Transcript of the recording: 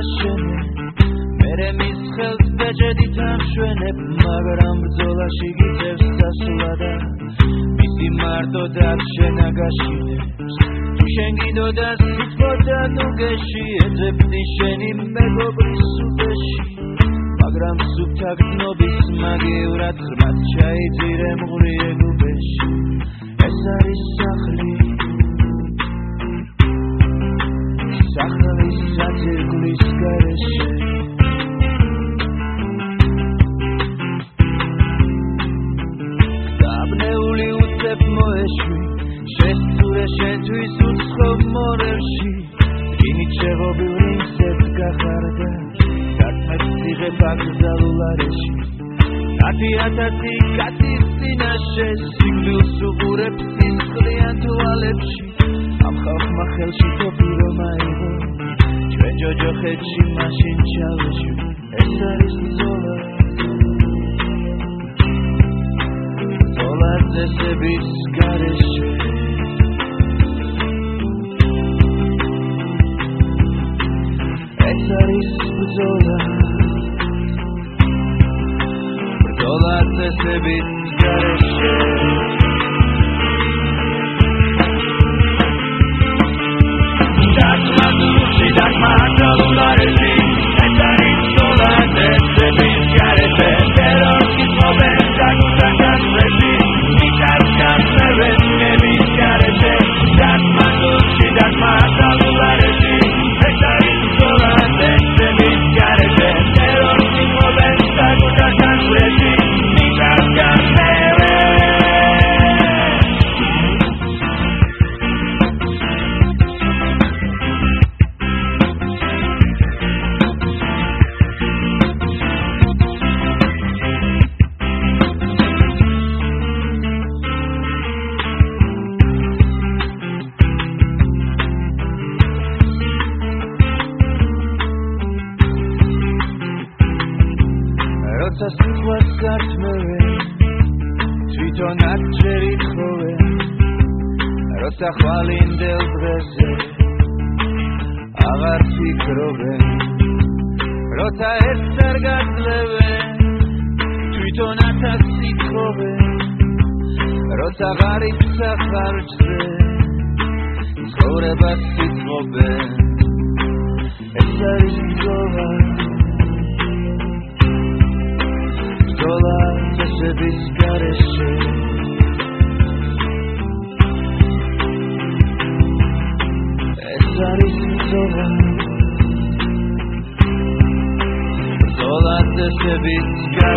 დააშენე მერე მის ხელს ბეჭედით ამშვენებ მაგრამ ბრძოლაში გიწევს სასულა და მისი მარტო დარჩენა გაშინებს თუ შენ გინდოდა სიტყვა ნუ გეში ეძებდი შენი მეგობრის უბეში მაგრამ სუფთა გრძნობის მაგივრად ღრმად ჩაიძირე მღვრიე გუბეში ეს არის სახლი სახლის საძირკვლის გარეშე დაბნეული უცებ მოეშვი შესწურე შენთვის უცხო მორევში რინით შეღობილ რინცებს გახარდა დათმეციღე ბაგზალულ არეში ათი კაცის წინაშე სიკვდილს უყურებს სისხლიან თვალებში ამ ხალხმა ხელში თოფი რომ აიღო ჩვენ ჯოჯოხეთში მაშინ ჩავეშვი ეს არის ბრძოლა ბრძოლა წესების გარეშე ეს არის ბრძოლა ბრძოლა წესების გარეშე ხვალინდელ დღეზე აღარ ფიქრობენ როცა ერთს არ გაძლევენ თვითონაც აფიქრობენ როცა ღარიბს ახარჯზე ცხოვრებას სიტყვობენ ეს არის ბრძოლა ბრძოლა წესების გარეშე არის ბრძოლა ბრძოლა წესების